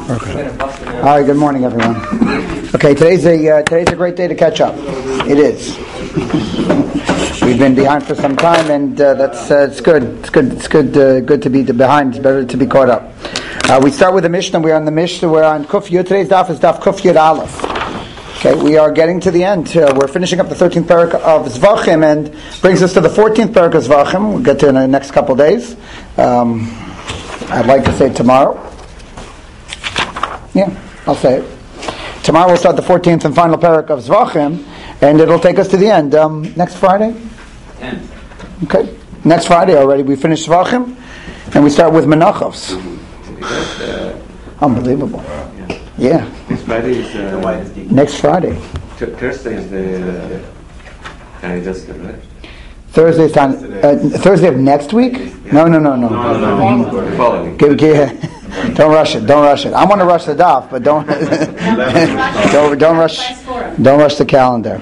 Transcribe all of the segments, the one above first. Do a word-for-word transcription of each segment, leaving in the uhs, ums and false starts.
Okay. All right. Good morning, everyone. Okay, today's a uh, today's a great day to catch up. It is. We've been behind for some time, and uh, that's uh, it's good. It's good. It's good. Uh, good to be behind. It's better to be caught up. Uh, we start with the Mishnah. We're on the Mishnah. We're on Kuf Yud. Today's daf is daf Kuf Yud Aleph. Okay, we are getting to the end. Uh, we're finishing up the thirteenth parak of Zvachim, and brings us to the fourteenth parak of Zvachim. We'll get to it in the next couple of days. Um, I'd like to say tomorrow. Yeah, I'll say it. Tomorrow we'll start the fourteenth and final parak of Zvachim, and it'll take us to the end. Um, next Friday? tenth. Okay. Next Friday already we finish Zvachim, and we start with Menachos. Uh, Unbelievable. Yeah. Next Friday is uh, Next Friday. t- Thursday is the uh, Kanidaskan, right? Thursday is time. Uh, Thursday of next week? No, no, no, no. No, no, no. The following. Give, give, don't rush it. Don't rush it. I want to rush the daf, but don't don't don't rush don't rush the calendar.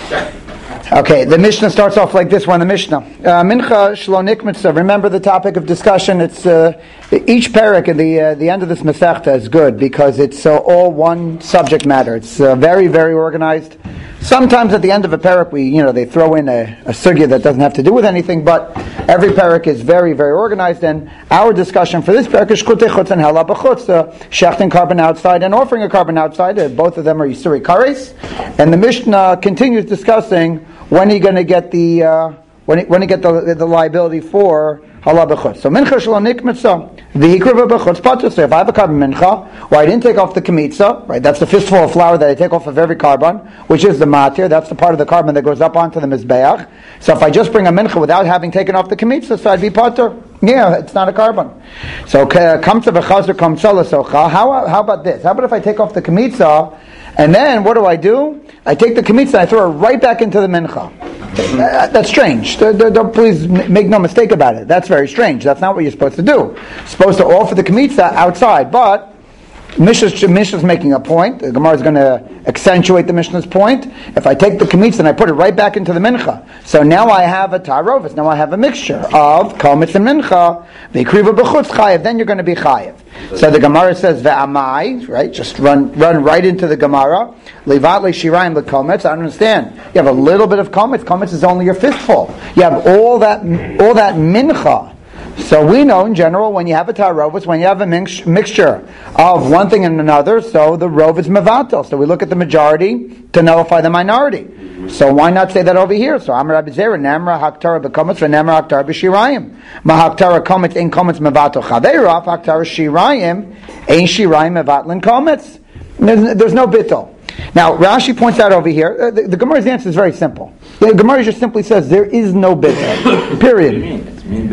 Okay, the Mishnah starts off like this one. The Mishnah, uh, Mincha Shlo Nikmitza. Remember the topic of discussion. It's uh, each parak at the uh, the end of this Masechta is good because it's uh, all one subject matter. It's uh, very very organized. Sometimes at the end of a parak, we you know they throw in a, a sugya that doesn't have to do with anything, but every parak is very very organized. And our discussion for this parak is shkutei chutz and hela b'chutz, uh, shechting carbon outside and offering a carbon outside. Uh, both of them are yisuri kares, and the Mishnah continues discussing when are you going to get the uh, when you, when you get the the liability for hala b'chutz. So mincha shelo nikmitza v'hikriva b'chutz patur. So if I have a carbon mincha, well, I didn't take off the kemitza, right? That's the fistful of flour that I take off of every carbon, which is the matir. That's the part of the carbon that goes up onto the mizbeach. So if I just bring a mincha without having taken off the kemitza, so I'd be patur. Yeah, it's not a carbon. So kamtza v'chazer kamtza l'socha. How how about this? How about if I take off the kemitza? And then, what do I do? I take the kemitza and I throw it right back into the mincha. Uh, that's strange. Don't, don't, please make no mistake about it. That's very strange. That's not what you're supposed to do. You're supposed to offer the kemitza outside. But Mishnah's, Mishnah's making a point. The Gemara is going to accentuate the Mishnah's point. If I take the kemitza and I put it right back into the mincha, so now I have a tarovis. Now I have a mixture of komitz and mincha. V'ikriva b'chutz chayev. Then you're going to be chayev. So the Gemara says ve'amai, right? Just run run right into the Gemara. Levat le'shirayim le'komitz. I don't understand. You have a little bit of komitz. Komitz is only your fistful. You have all that all that mincha. So we know in general when you have a tarovis, when you have a mix, mixture of one thing and another, so the rov is mevatel. So we look at the majority to nullify the minority. So why not say that over here? So Amar Rabbi Zera, Namra haktara b'komitz v'namra haktara b'shirayim. Ma haktara komitz ein komitz mevatel chaveirav, haktara shirayim ein shirayim mevatlin komitz. There's, there's no bittul. Now Rashi points out over here, uh, the, the Gemara's answer is very simple. The Gemara just simply says there is no bittul. Period.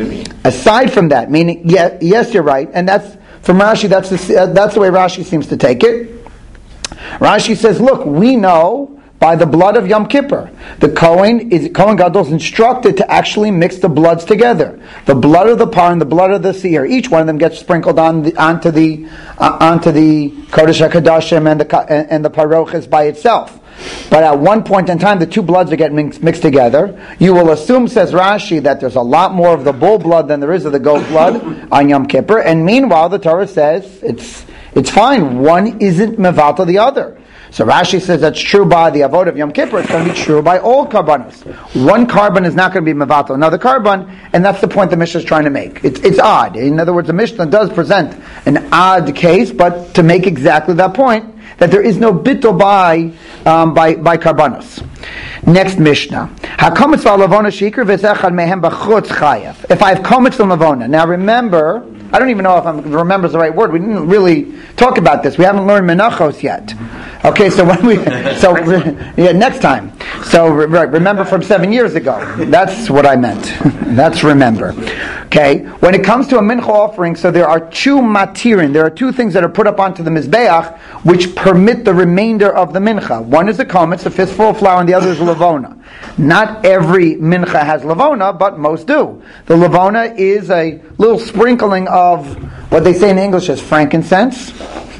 Aside from that, meaning yeah, yes, you're right, and that's from Rashi. That's the, uh, that's the way Rashi seems to take it. Rashi says, "Look, we know by the blood of Yom Kippur, the Kohen is Kohen Gadol is instructed to actually mix the bloods together. The blood of the par and the blood of the seer. Each one of them gets sprinkled on the, onto the uh, onto the Kodesh HaKadoshim and the and, and the parochas by itself." But at one point in time, the two bloods are getting mixed, mixed together. You will assume, says Rashi, that there's a lot more of the bull blood than there is of the goat blood on Yom Kippur. And meanwhile, the Torah says it's it's fine. One isn't mevatel the other. So Rashi says that's true by the avod of Yom Kippur. It's going to be true by all karbanos. One carbon is not going to be mevatel another carbon, and that's the point the Mishnah is trying to make. It's it's odd. In other words, the Mishnah does present an odd case, but to make exactly that point, that there is no bittul by um, by by karbanos. Next Mishnah. Hakomitz v'alavona shikr v'zechad mehem b'chutz chayev. If I have komitz and lavona. Now remember, I don't even know if I'm remember is the right word. We didn't really talk about this. We haven't learned menachos yet. Okay, so when we so yeah, next time. So right, remember from seven years ago. That's what I meant. That's remember. Okay, when it comes to a mincha offering, so there are two matirin. There are two things that are put up onto the mizbeach which permit the remainder of the mincha. One is the komitz, a fistful of flour, and the other is lavona. Not every mincha has lavona, but most do. The lavona is a little sprinkling of what they say in English as frankincense.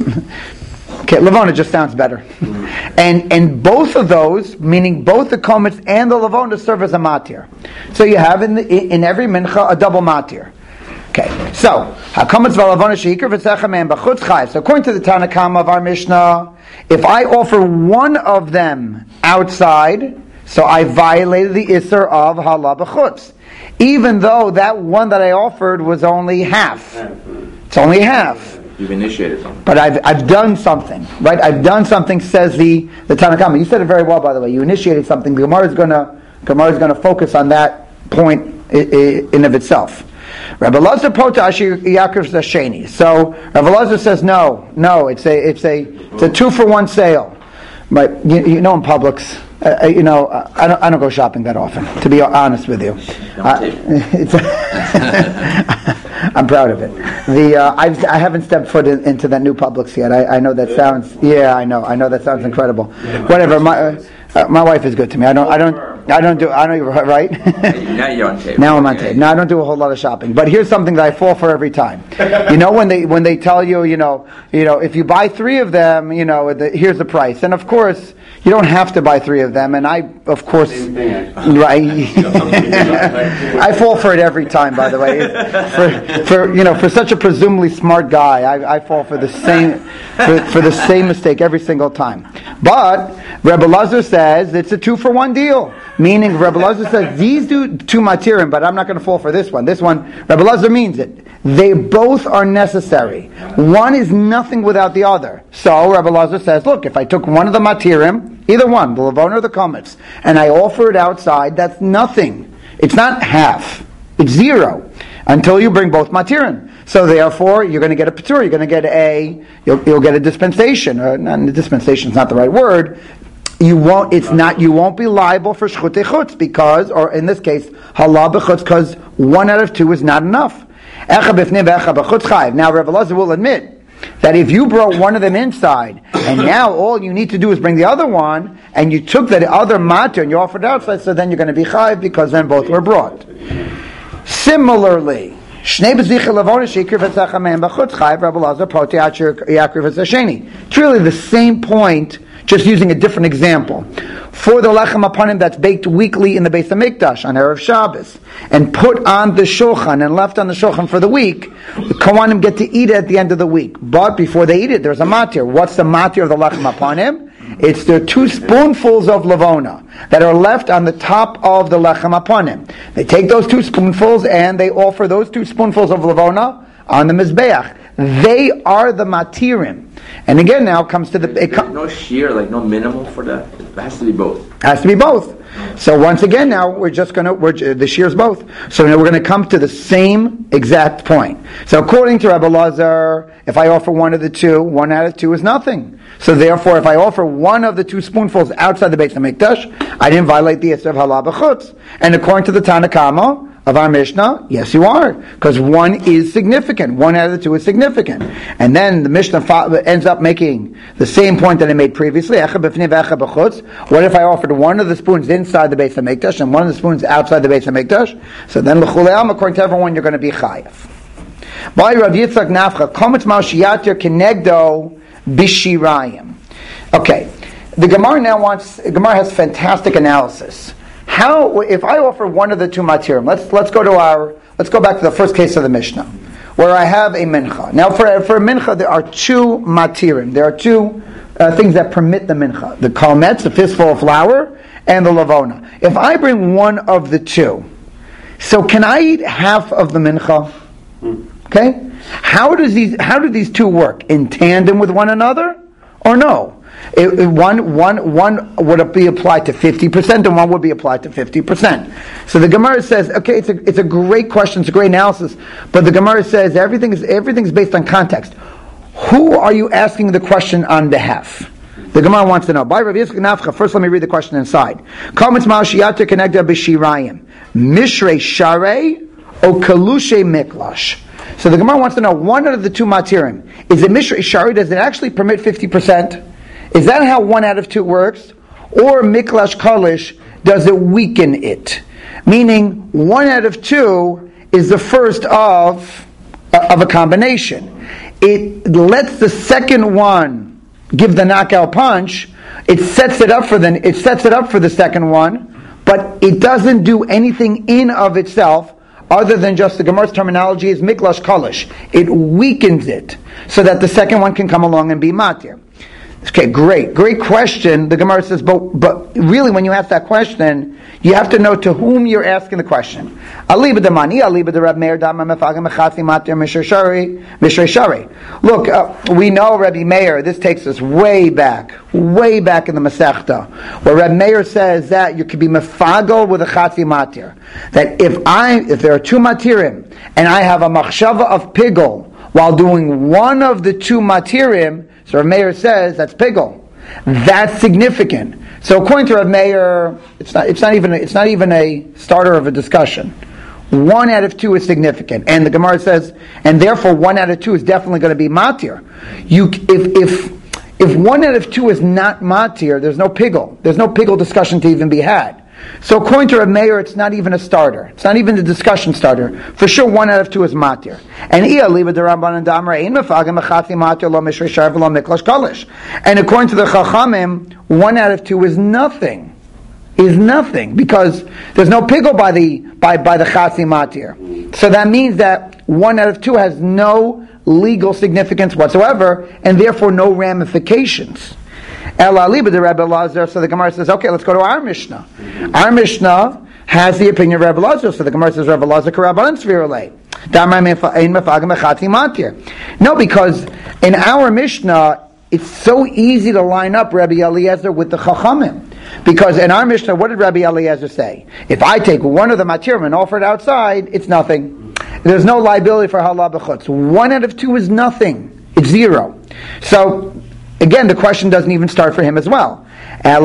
Okay, lavona just sounds better. And and both of those, meaning both the komitz and the lavona, serve as a matir. So you have in the, in every mincha a double matir. Okay, so so according to the Tanakama of our Mishnah, if I offer one of them outside, so I violated the Isser of Hala B'chutz, even though that one that I offered was only half. It's only half. You've initiated something. But I've I've done something, right? I've done something, says the the Tanakama. You said it very well, by the way. You initiated something. The Gemara is gonna Gemara is gonna focus on that point in, in of itself. Rabbi Lazar Pota Ashir Yaakov Zasheni. So Rabbi Lazar says no, no. It's a it's a it's a two for one sale. But you, you know, in Publix, uh, you know, uh, I don't I don't go shopping that often. To be honest with you, uh, it's I'm proud of it. The uh, I've, I haven't stepped foot in, into that new Publix yet. I, I know that sounds yeah. I know I know that sounds incredible. Whatever. My uh, uh, my wife is good to me. I don't I don't I don't do I don't even right. Now you're on tape. Now I'm on tape. Now I don't do a whole lot of shopping. But here's something that I fall for every time. You know when they when they tell you you know you know if you buy three of them you know the, here's the price, and of course you don't have to buy three of them, and I of course right. I fall for it every time. By the way, for, for you know for such a presumably smart guy, I, I fall for the same for, for the same mistake every single time. But Rebbe Lazar says it's a two for one deal. Meaning, Rebbe Lazar says these do two matirim, but I'm not going to fall for this one. This one, Rebbe Lazar means it. They both are necessary. One is nothing without the other. So Rebbe Lazar says, look, if I took one of the matirim, either one, the Levona or the Kometz, and I offer it outside, that's nothing. It's not half. It's zero until you bring both matirim. So therefore, you're going to get a patur. You're going to get a you'll, you'll get a dispensation. Or not, dispensation is not the right word. You won't. It's not. You won't be liable for shchutei chutz because, or in this case, hala b'chutz, because one out of two is not enough. Echa b'fnei ve'echa b'chutz chayv. Now, Rebbe Lazar will admit that if you brought one of them inside, and now all you need to do is bring the other one, and you took the other matter and you offered outside, so then you're going to be chayv because then both were brought. Similarly, Shnei b'zichel lavona shikir v'tzacha me'em b'chutz chayv. Rebbe Lazar poti achir yakir v'tzasheni. It's really the same point, just using a different example. For the lechem upon him that's baked weekly in the Beis Hamikdash on Erev Shabbos, and put on the shulchan and left on the shulchan for the week, the Kohanim get to eat it at the end of the week. But before they eat it, there's a matir. What's the matir of the lechem upon him? It's the two spoonfuls of lavona that are left on the top of the lechem upon him. They take those two spoonfuls and they offer those two spoonfuls of lavona on the mizbeach. They are the matirim. And again, now comes to the... There's com- no shear, like no minimal for that. It has to be both. Has to be both. So once again, now we're just going to... We're, the shear's both. So now we're going to come to the same exact point. So according to Rebbe Lazar, if I offer one of the two, one out of two is nothing. So therefore, if I offer one of the two spoonfuls outside the Beis Hamikdash, I didn't violate the Yisr of Hala B'chutz. And according to the Tanakama of our Mishnah, yes you are, because one is significant. One out of the two is significant. And then the Mishnah ends up making the same point that I made previously. What if I offered one of the spoons inside the Beis Hamikdash and one of the spoons outside the Beis Hamikdash? So then, according to everyone, you're going to be chayav. By Rav Yitzchak Nafcha, Kometz Mal Shiyatir Kenegdo Bishirayim. Okay, the Gemara now wants. Gemara has fantastic analysis. How, if I offer one of the two matirim, let's let's go to our let's go back to the first case of the Mishnah, where I have a mincha. Now, for for a mincha, there are two matirim. There are two uh, things that permit the mincha: the kalmetz, the fistful of flour, and the lavona. If I bring one of the two, so can I eat half of the mincha? Okay, how does these how do these two work in tandem with one another, or no? It, it, one, one, one would be applied to fifty percent, and one would be applied to fifty percent. So the Gemara says, okay, it's a, it's a great question, it's a great analysis, but the Gemara says everything is everything's based on context. Who are you asking the question on behalf? The Gemara wants to know. By Rav Yitzchak Nafcha, first let me read the question inside. Kometz Mal Shiyatir Kenegdo B'shirayim, Mishrei Sharei O Kalushe Miklash. So the Gemara wants to know, one out of the two matirim, is it Mishrei Sharei, does it actually permit fifty percent? Is that how one out of two works? Or Miklash Kalish, does it weaken it? Meaning, one out of two is the first of, uh, of a combination. It lets the second one give the knockout punch. It sets it up for the, it sets it up for the second one, but it doesn't do anything in of itself other than just the Gemara's terminology is miklash kalish. It weakens it so that the second one can come along and be matir. Okay, great, great question. The Gemara says, but but really, when you ask that question, you have to know to whom you're asking the question. Aliba de mani, aliba de Reb Meir dama mefagim mechati matir mishrei shari, mishrei shari. Look, uh, we know Rabbi Meir. This takes us way back, way back in the Masechta, where Reb Meir says that you could be mefagel with a chati matir. That if I, if there are two matirim, and I have a machshava of pigol while doing one of the two matirim. So Rav Meir says that's pigol. That's significant. So according to Rav Meir, it's not it's not even a, it's not even a starter of a discussion. One out of two is significant, and the Gemara says, and therefore one out of two is definitely going to be matir. You if if if one out of two is not matir, there's no pigol. There's no pigol discussion to even be had. So according to Rav Meir, it's not even a starter. It's not even the discussion starter. For sure, one out of two is matir. And and according to the Chachamim, one out of two is nothing. Is nothing because there's no pigol by the by by the chasi matir. So that means that one out of two has no legal significance whatsoever, and therefore no ramifications. El aliba de Rebbe Lazar. So the Gemara says, okay, let's go to our Mishnah. Our Mishnah has the opinion of Rebbe Lazar. So the Gemara says, Rebbe Lazar k'Rabbanan Svirulei. No, because in our Mishnah, it's so easy to line up Rabbi Eliezer with the Chachamim. Because in our Mishnah, what did Rabbi Eliezer say? If I take one of the matirim and offer it outside, it's nothing. There's no liability for halah b'chutz. One out of two is nothing. It's zero. So, again, the question doesn't even start for him as well. So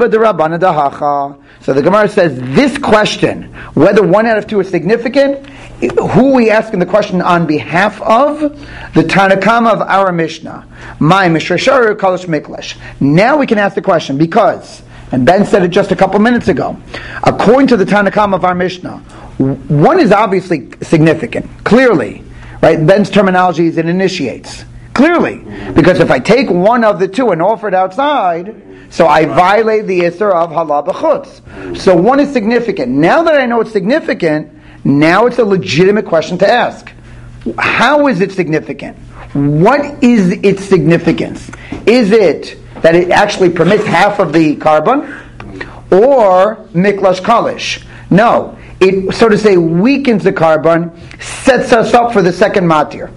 the Gemara says, this question, whether one out of two is significant, who are we asking the question on behalf of? The Tanakama of our Mishnah. My Mishrei Shari Kalish Miklash. Now we can ask the question, because, and Ben said it just a couple minutes ago, according to the Tanakama of our Mishnah, one is obviously significant, clearly, right? Ben's terminology is it initiates. Clearly, because if I take one of the two and offer it outside, so I violate the Isser of halah b'chutz. So one is significant. Now that I know it's significant, now it's a legitimate question to ask. How is it significant? What is its significance? Is it that it actually permits half of the carbon, or miklash kalish? No, it, so to say, weakens the carbon, sets us up for the second matir.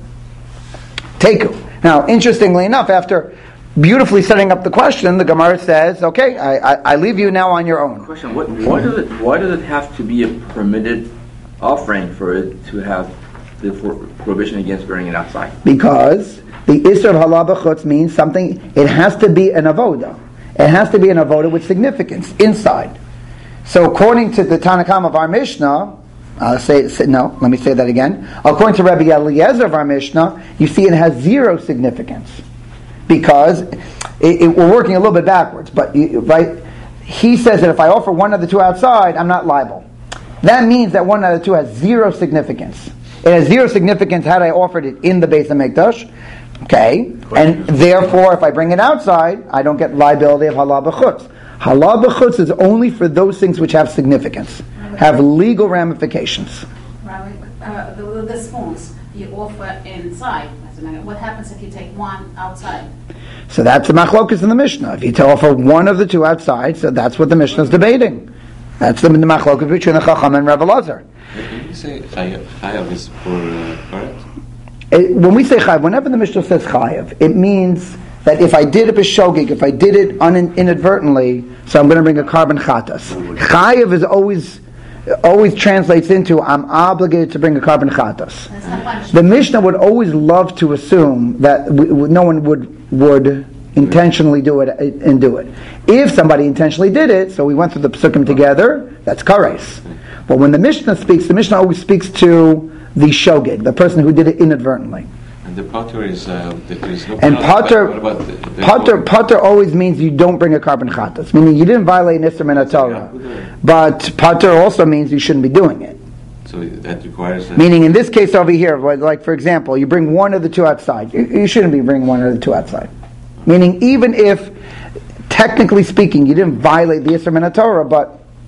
Take Now, interestingly enough, after beautifully setting up the question, the Gemara says, okay, I, I, I leave you now on your own. Question, what, why, does it, why does it have to be a permitted offering for it to have the for, prohibition against burning it outside? Because the Isser of halah b'chutz means something, it has to be an avoda. It has to be an avoda with significance inside. So according to the Tanakam of our Mishnah, Uh, say, say no. Let me say that again. According to Rabbi Eliezer of our Mishnah, you see it has zero significance because it, it, we're working a little bit backwards. But you, right, he says that if I offer one of the two outside, I'm not liable. That means that one out of the two has zero significance. It has zero significance had I offered it in the Beis HaMikdash. Okay, and therefore, if I bring it outside, I don't get liability of halah b'chutz. Halah b'chutz is only for those things which have significance, have legal ramifications. Rabbi, uh, the, the spoons you offer inside. What happens if you take one outside? So that's the machlokus in the Mishnah. If you offer one of the two outside, so that's what the Mishnah is debating. That's the, the machlokus between the Chacham and Rebbe Lazar. Did you say chayav is for uh, correct? It, when we say chayav, whenever the Mishnah says chayav, it means that if I did it b'shogig, if I did it un- inadvertently, so I'm going to bring a carbon chatas. Chayav is always always translates into I'm obligated to bring a carbon chatas. The Mishnah would always love to assume that w- w- no one would would intentionally do it and do it. If somebody intentionally did it, so we went through the psukim together, that's kares. But when the Mishnah speaks, the Mishnah always speaks to the shogeg, the person who did it inadvertently. And the potter is uh, there is no. And potter, what about the, the potter, potter always means you don't bring a carbon chatas, meaning you didn't violate an Isser min Torah. But potter also means you shouldn't be doing it. So that requires. That. Meaning, in this case over here, like for example, you bring one of the two outside. You, you shouldn't be bringing one of the two outside. Meaning, even if technically speaking, you didn't violate the Isser min Torah, but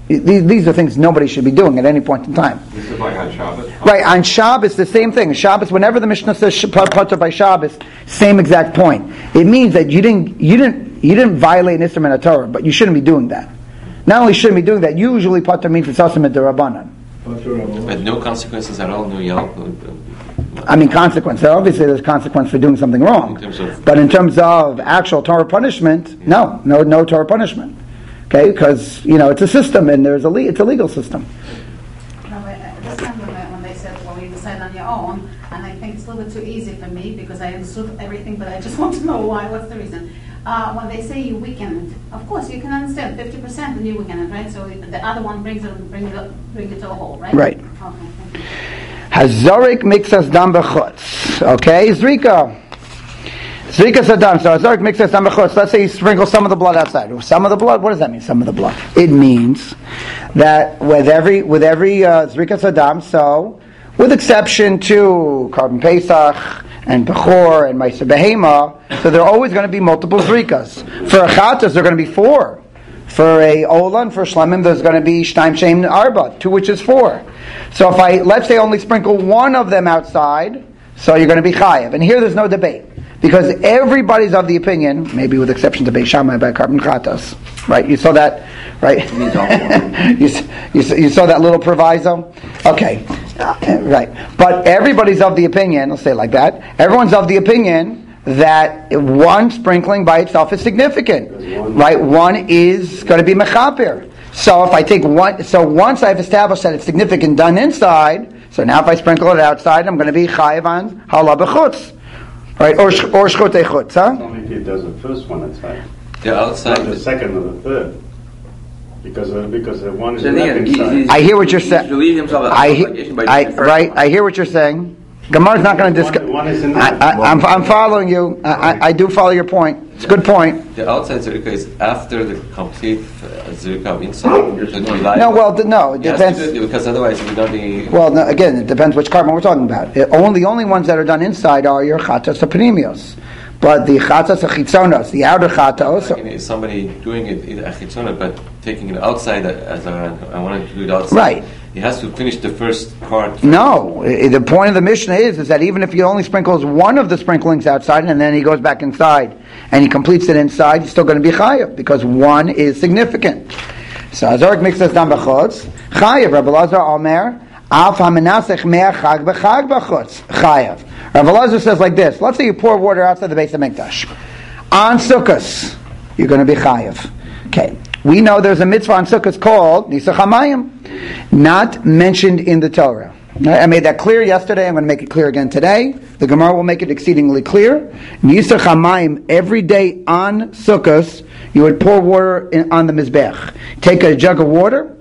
These, these are things nobody should be doing at any point in time. This is like on Shabbos? Right, on Shabbos, the same thing. Shabbos, whenever the Mishnah says Pater by Shabbos, same exact point. It means that you didn't, you didn't, you didn't violate an Isra min Torah, but you shouldn't be doing that. Not only shouldn't be doing that, usually Pater means it's also Midrabanan. But no consequences at all, no yelp. I mean, consequence. Obviously, there's consequence for doing something wrong. In terms of- but in terms of actual Torah punishment, no, no, no Torah punishment. Okay, because you know it's a system, and there's a le- it's a legal system. No, but uh, this time when, they- when they said, well, you decide on your own, and I think it's a little bit too easy for me because I understood everything, but I just want to know why. What's the reason? Uh, when they say you weaken it, of course you can understand fifty percent when you weaken it, right? So the other one brings it, bring it, up, bring it to a whole, right? Right. Okay. Thank you. Hazorik mixas dam bechutz. Okay, Zrika. Zrika sadam. So Hazorik mixas dam bechutz. Let's say you sprinkle some of the blood outside. Some of the blood. What does that mean? Some of the blood. It means that with every with every uh, Zrika sadam, so with exception to Carbon Pesach and Bechor and Ma'aser Behema, so there are always going to be multiple Zrikas. For a Chatas, there are going to be four. For a Ola and for Shlemim, there's going to be Shtaim Shem Arba, two which is four. So if I, let's say, only sprinkle one of them outside, so you're going to be Chayev. And here there's no debate. Because everybody's of the opinion, maybe with exception to Beis Shammai by Carbon Chatas, right? You saw that, right? you, you, you saw that little proviso? Okay, right. But everybody's of the opinion, let's say it like that, everyone's of the opinion that one sprinkling by itself is significant, right? One is going to be mechaper. So if I take one, so once I've established that it's significant done inside, so now if I sprinkle it outside, I'm going to be chayiv on hala b'chutz, right? Or or shchutei chutz, huh? Only if he does the first one outside, The outside. not the second or the third, because uh, because the one is So I left think he- inside. he's- I hear what you're he's saying. relieved himself of I, obligation by I, doing the first right, one. I hear what you're saying. Gemara's not going to discuss. One- one is in I, there. I, I'm, I'm following you. I, I, I do follow your point. It's a good point. The outside zirka is after the complete uh, zirka of inside. So the live- No, well, th- no, it He has to depends. do it because otherwise it would not be. Well, no, again, it depends which carbon we're talking about. It, only, the only ones that are done inside are your chatas apnimios. But the chatas achitzonos, the outer chatos. Like, you know, somebody doing it in achitzona, but taking it outside as a, I wanted to do it outside. Right. He has to finish the first part. No, I- the point of the Mishnah is, is that even if he only sprinkles one of the sprinklings outside and then he goes back inside and he completes it inside, he's still going to be chayav because one is significant. So Azorik mixes down b'chutz. Chayav. Rabbi Lazar Omer, Af hamenasech mea chag b'chag b'chutz. Chayav. Rabbi Lazar says like this. Let's say you pour water outside the base of Mikdash. On Sukkos, you're going to be chayav. Okay. We know there's a mitzvah on Sukkot called Nisach HaMayim, not mentioned in the Torah. I made that clear yesterday. I'm going to make it clear again today. The Gemara will make it exceedingly clear. Nisach HaMayim, every day on Sukkot, you would pour water in, on the Mizbech. Take a jug of water.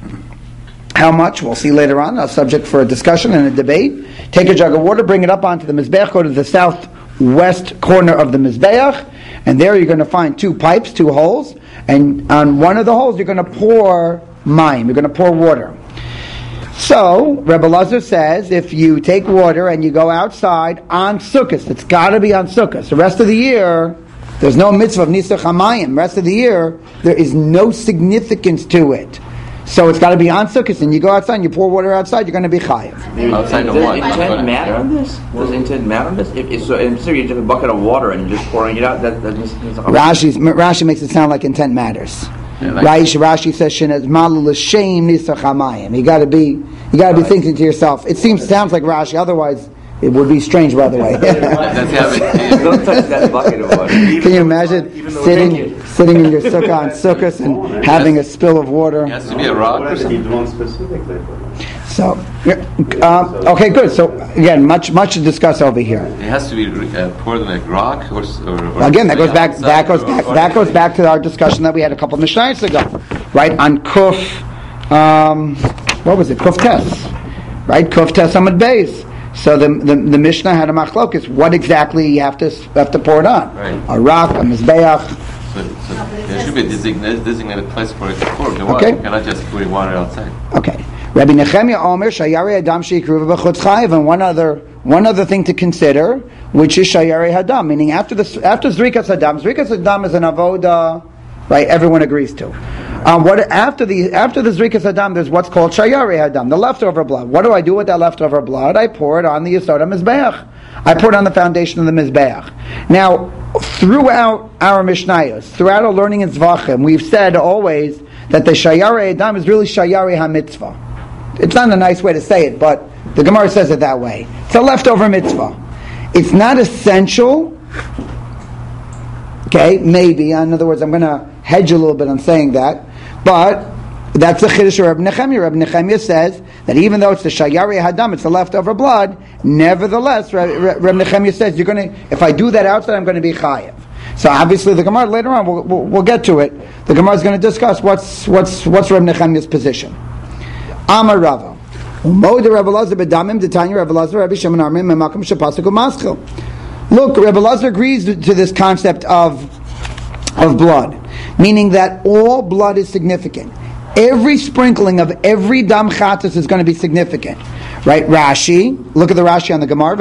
How much? We'll see later on. A subject for a discussion and a debate. Take a jug of water, bring it up onto the Mizbech, go to the southwest corner of the Mizbeach, and there you're going to find two pipes, two holes, and on one of the holes you're going to pour mayim, you're going to pour water. So, Rebbe Lazar says, if you take water and you go outside on Sukkot, it's got to be on Sukkot. The rest of the year, there's no mitzvah of Nisach HaMayim. The rest of the year, there is no significance to it. So it's got to be on Sukkot, and you go outside and you pour water outside, you're going to be chayiv. Outside of Does what? intent matter on this? Does intent matter on this? If, if so, if so you just have a bucket of water and you're just pouring it out, that, that means it's a Rashi's, Rashi makes it sound like intent matters. Yeah, like- Rashi, Rashi says, "Shenez malu l'shem nisach hamayim." You got to be, you got to be thinking to yourself. It seems sounds like Rashi. Otherwise, it would be strange. By the way, That's how it- Don't touch that bucket of water. can you imagine sitting sitting in your sukkah on sukkahs and having a spill of water? It has to be a rock or What something. he wants specifically for that? So, um, okay, good. So again, much much to discuss over here. It has to be uh, poured like rock or, s- or, or Again, that goes back. outside That goes or- back. or- That goes back to our discussion that we had a couple of Mishnayos ago, right? On Kuf, um, what was it? Kuf Tes, right? Kuf Tes Amud Beis. So the, the the Mishnah had a machlokus. What exactly you have to have to pour it on? Right. A rock, a mizbeach. So, so there should be a designated, designated place for it to pour the water. Okay. You cannot just pour water outside. Okay. Rabbi Nechemia Omer Shayari Adam Sheikruva B'chutz Chayiv, and one other one other thing to consider, which is Shayari Hadam, meaning after the after Zrikas Hadam. Zrikas Hadam is an avoda, right? Everyone agrees to. Um, what after the after the Zrikas Hadam, there's what's called Shayari Hadam, the leftover blood. What do I do with that leftover blood? I pour it on the Yesod HaMizbeach. I pour it on the foundation of the Mizbeach. Now, throughout our Mishnayos, throughout our learning in Zvachim, we've said always that the Shayari Hadam is really Shayari HaMitzvah. It's not a nice way to say it, but the Gemara says it that way. It's a leftover mitzvah. It's not essential. Okay, maybe. In other words, I'm going to hedge a little bit on saying that, but that's the Chiddush of Reb Nechemia. Reb Nechemia says that even though it's the Shayari Hadam, it's the leftover blood, nevertheless, Reb, Reb Nechemia says, you're going to, if I do that outside, I'm going to be chayiv. So obviously the Gemara, later on, we'll, we'll, we'll get to it, the Gemara is going to discuss what's what's what's Reb Nechemia's position. Amar Rava. Look, Rebbe Elazar agrees to this concept of, of blood, meaning that all blood is significant. Every sprinkling of every dam chatas is going to be significant. Right? Rashi, look at the Rashi on the Gemara,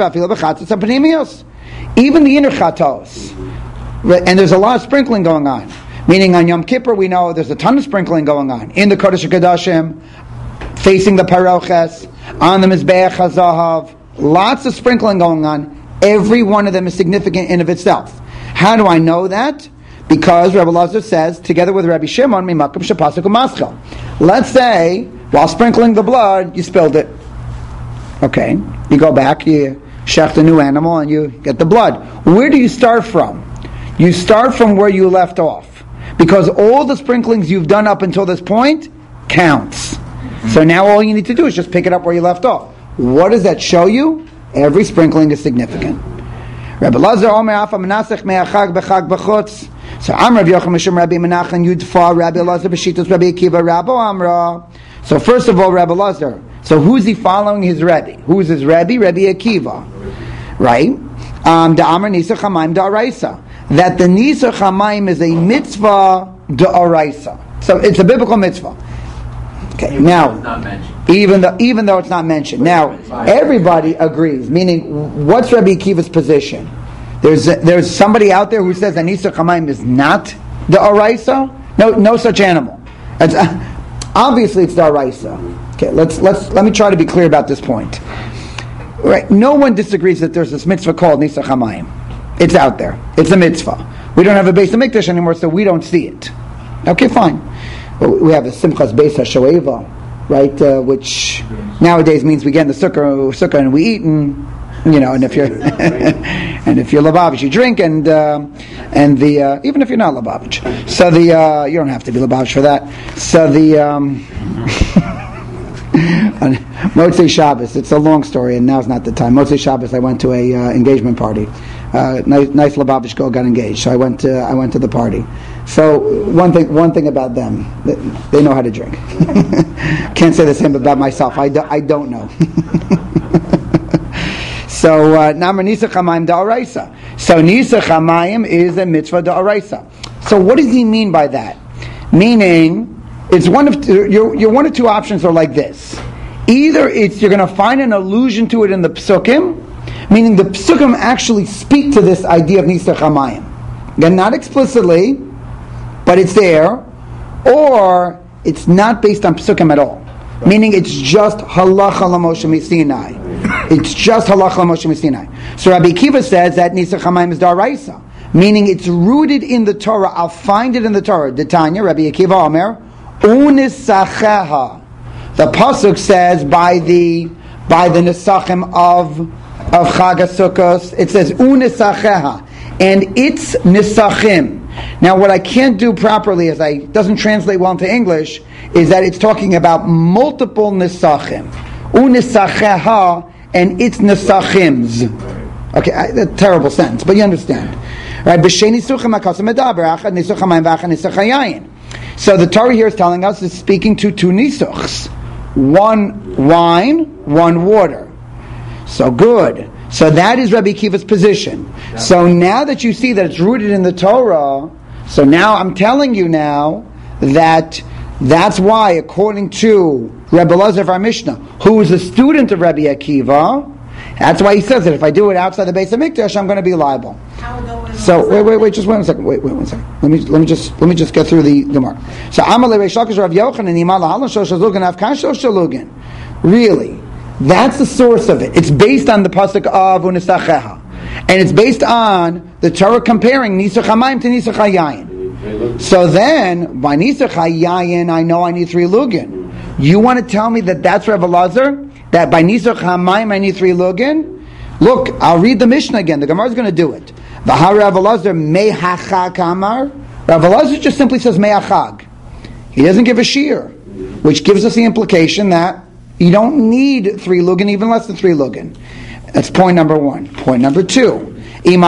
even the inner chatos. And there's a lot of sprinkling going on. Meaning on Yom Kippur we know there's a ton of sprinkling going on. In the Kodesh HaKodashim, facing the Paroches, on the Mizbeach HaZahav, lots of sprinkling going on. Every one of them is significant in of itself. How do I know that? Because Rebbe Elazar says, together with Rabbi Shimon, Mimakim Shapasuk Umaschel. Let's say, while sprinkling the blood, you spilled it. Okay, you go back, you shecht a new animal, and you get the blood. Where do you start from? You start from where you left off. Because all the sprinklings you've done up until this point counts. So now all you need to do is just pick it up where you left off. What does that show you? Every sprinkling is significant. Rabbi Elazar Omer Afa Menasech Me'achag B'chag B'chutz. So Amr Rav Yochanan Mishum Rabbi Menachem Yudfa Rabbi Elazar B'shitas Rabbi Akiva Rabbo Amra. So first of all, Rabbi Elazar. So who's he following his Rebbe? Who is his Rebbe? Rabbi Akiva, right? Um, the Amr Nisach Hamayim Da'araisa. That the Nisach Hamayim is a mitzvah Da'araisa. So it's a biblical mitzvah. Okay, now, even though even though it's not mentioned, now everybody agrees. Meaning, what's Rabbi Akiva's position? There's there's somebody out there who says that Nisach Hamayim is not the Araisa. No, no such animal. It's, uh, obviously, it's the Araisa. Okay, let's let's let me try to be clear about this point. Right, no one disagrees that there's this mitzvah called Nisach Hamayim. It's out there. It's a mitzvah. We don't have a Beis HaMikdash anymore, so we don't see it. Okay, fine. We have the Simchas Beis HaShoeva, right? Uh, which nowadays means we get in the sukkah, sukkah and we eat, and you know, and if you're and if you're Lubavitch, you drink, and uh, and the uh, even if you're not Lubavitch, so the uh, you don't have to be Lubavitch for that. So the um, on Motzei Shabbos, it's a long story, and now's not the time. Motzei Shabbos, I went to a uh, engagement party. Uh, nice, nice Lubavitch girl got engaged, so I went to I went to the party. So one thing one thing about them, they, they know how to drink. Can't say the same about myself. I, do, I don't know. So Namar Nisach Hamayim Da'araisa. So Nisach Hamayim is a mitzvah Da'araisa. So what does he mean by that? Meaning, it's one of your your one or two options are like this. Either it's you're going to find an allusion to it in the Psukim, meaning the Psukim actually speak to this idea of Nisach Hamayim. Again, not explicitly, but it's there, or it's not based on Psukim at all. Meaning it's just Halacha L'Moshe Sinai. It's just Halacha L'Moshe Sinai. So Rabbi Akiva says that Nisach Hamayim is Da'araisa, meaning it's rooted in the Torah. I'll find it in the Torah. D'Tanya, Rabbi Akiva Omer, Unisacheha. The pasuk says by the by the Nesachim of of Chag HaSukkos, it says Unisacheha, and it's Nisachim. Now, what I can't do properly is I doesn't translate well into English is that it's talking about multiple Nisachim, Unisacheha, and it's Nisachims. Okay, I, a terrible sentence, but you understand, right? So the Torah here is telling us it's speaking to two nisuchs, one wine, one water. So good. So that is Rabbi Akiva's position. So now that you see that it's rooted in the Torah, so now I'm telling you now that that's why, according to Rebbe Elazar of our Mishnah, who is a student of Rabbi Akiva, That's why he says that if I do it outside the Beis Hamikdash, I'm going to be liable. How would always So wait, wait, wait, just one second. Wait, wait, one second. Let me, let me just, let me just get through the Gemara. So Amalei Reish Lakish Rav Yochanan Imal Halan Shosh Shalugin Avkan Shosh Shalugin. Really, that's the source of it. It's based on the pasuk of Unisacheha, and it's based on the Torah comparing Nisach Hamayim to Nisach Hayayin. So then, by Nisach Hayayin, I know I need three lugin. You want to tell me that that's Rav Elazar? That by Nisach Hamayim I need three lugin? Look, I'll read the Mishnah again. The Gemara is going to do it. V'ha Rav Elazar mehachag amar. Rav Elazar just simply says mehachag. He doesn't give a shear, which gives us the implication that you don't need three lugin, even less than three lugin. That's point number one. Point number two. And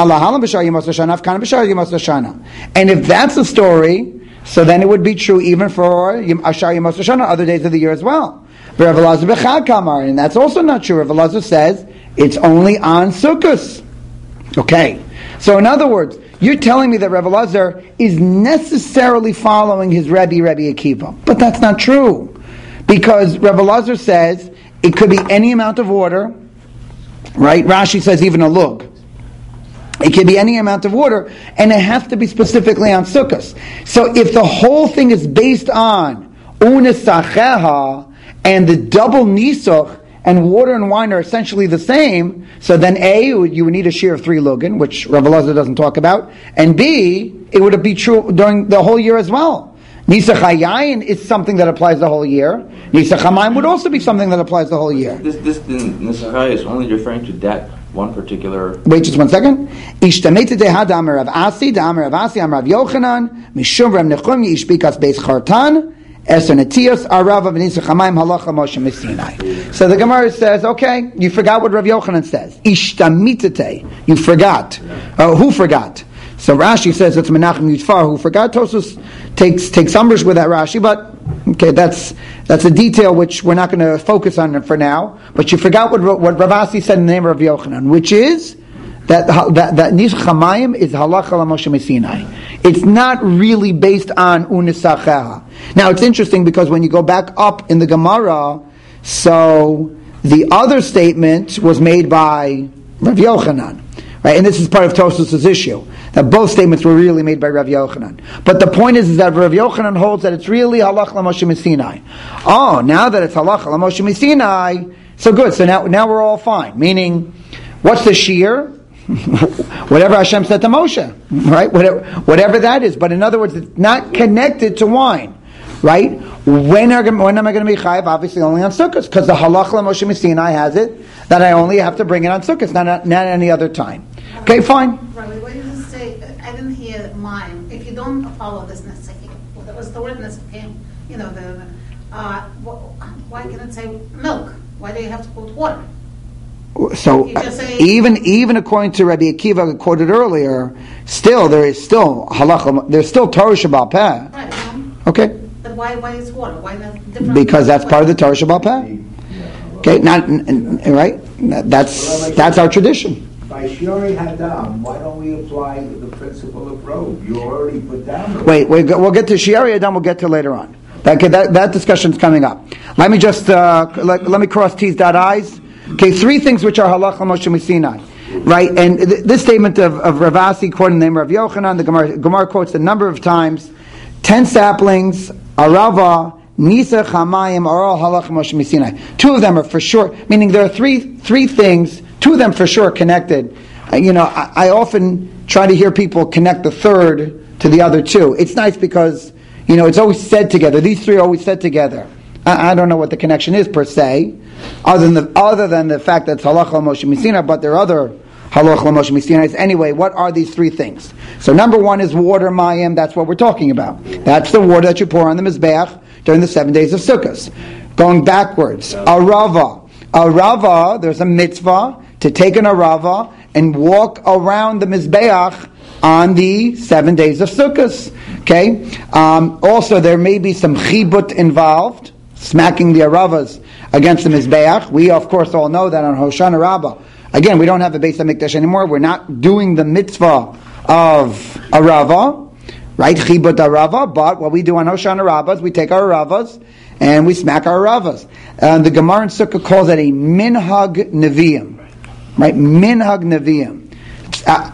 if that's the story, so then it would be true even for Ashar Yemos Hashanah, other days of the year as well. And that's also not true. Rav Elazar says it's only on Sukkot. Okay. So in other words, you're telling me that Rav Elazar is necessarily following his Rebbe, Rebbe Akiva. But that's not true. Because Rav Elazar says it could be any amount of water, right? Rashi says even a lug. It can be any amount of water, and it has to be specifically on Sukkot. So if the whole thing is based on Unisacheha and the double Nisuch, and water and wine are essentially the same, so then A, you would need a shear of three lugin, which Rav Elazar doesn't talk about, and B, it would be true during the whole year as well. Nisach Hayayin is something that applies the whole year. Nisach Hamayim would also be something that applies the whole year. This this Nisach Hayayin is only referring to that one particular. Wait just one second. Ishtamete dehad Amar Rav Asi, Amar Rav Asi, Amar Rav Yochanan, Mishum Rav Nechum Yishbikas Beis Chartan. So the Gemara says, okay, you forgot what Rav Yochanan says. Ishtamitete, you forgot. Uh, who forgot? So Rashi says it's Menachem Yitfar who forgot. Tosfos takes takes umbrage with that Rashi, but okay, that's that's a detail which we're not going to focus on for now. But you forgot what what Rav Asi said in the name of Rav Yochanan, which is that that that Nisach Hamayim is halacha l'Moshe Sinai. It's not really based on Unisacheha. Now it's interesting because when you go back up in the Gemara, so the other statement was made by Rav Yochanan, right? And this is part of Tosfos' issue, that both statements were really made by Rav Yochanan. But the point is, is that Rav Yochanan holds that it's really halacha l'Moshe Sinai. Oh, now that it's halacha l'Moshe Sinai, so good. So now, now we're all fine. Meaning, what's the shear? Whatever Hashem said to Moshe, right? Whatever, whatever that is. But in other words, it's not connected to wine, right? When, are, when am I going to be chayav? Obviously only on Sukkot, because the halacha l'Moshe Sinai has it that I only have to bring it on Sukkot, not not any other time. Okay, fine. Rabbi, what did you say? I didn't hear mine. If you don't follow this nesachim, well, that was the word nesachim. You know, the uh, why can it say milk? Why do you have to put water? So even even according to Rabbi Akiva quoted earlier, still there is still halacha. There's still Torah Sheba'al Peh. Right. Um, okay. But why why is water? Why not different? Because that's part of the Torah Sheba'al Peh. Okay, not right. That's that's our tradition. By Shiori Hadam, why don't we apply the principle of robe? You already put down the Wait, wait, we'll get to Shiori Hadam. We'll get to later on. That that, that discussion's coming up. Let me just uh, let, let me cross T's dot I's. Okay, three things which are halacha Moshe Sinai, right? And th- this statement of, of Rav Asi, quoting the name of Rav Yochanan, the Gemara, Gemara quotes a number of times. Ten saplings, arava, nisach hamayim are all halacha Moshe Sinai. Two of them are for sure, meaning there are three three things. Two of them for sure connected. Uh, you know, I, I often try to hear people connect the third to the other two. It's nice because you know it's always said together. These three are always said together. I, I don't know what the connection is per se. Other than the other than the fact that it's halacha Moshe Sinai, but there are other halacha Moshe Sinai. Anyway, what are these three things? So number one is water, mayim. That's what we're talking about. That's the water that you pour on the mizbeach during the seven days of Sukkot. Going backwards, arava, arava. There's a mitzvah to take an arava and walk around the mizbeach on the seven days of Sukkot. Okay. Um, also, there may be some chibut involved, smacking the aravas against the Mizbeach. We, of course, all know that on Hoshana Rabbah. Again, we don't have the Beis HaMikdash anymore. We're not doing the mitzvah of Arava, right? Chibut Arava. But what we do on Hoshana Rabbah is we take our Aravas and we smack our Aravas. And the Gemara in Sukkah calls it a minhag neviim. right? Minhag Nevi'im. Uh,